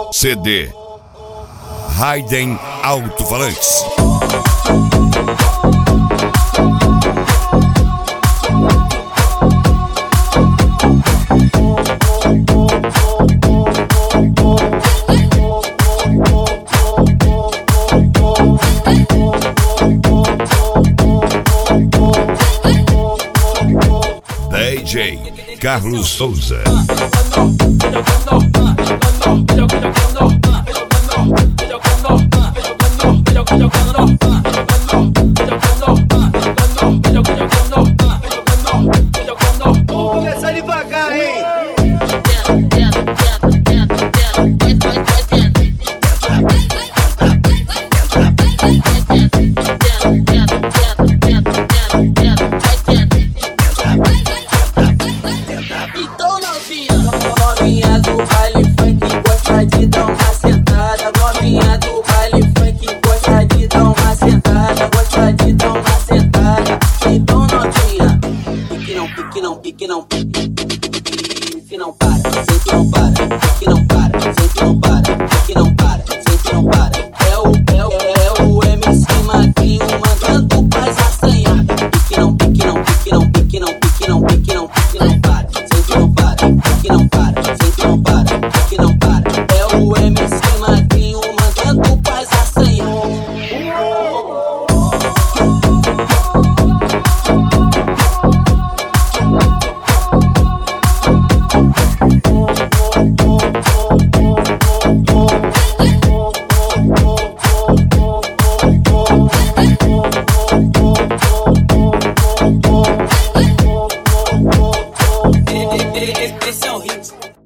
CD Raiden Alto-Falantes. DJ Carlos Souza. Vamos começar devagar, hein? Novinha do baile funk gosta de dar uma sentada. Novinha do baile funk gosta de dar uma sentada. Gosta de dar uma sentada. Então novinha, pique não, pique não, pique não, pique não para, sempre não para, pique não para, sempre não para, pique não para, sempre não para. É o MC Magrinho mandando paz assanhada. Pique não, pique não, pique não, pique não, pique não, pique não, pique não para, sempre não para, pique não para, sempre não para, pique não para. É o MC Magrinho mandando paz assanhada. Esse é o hit.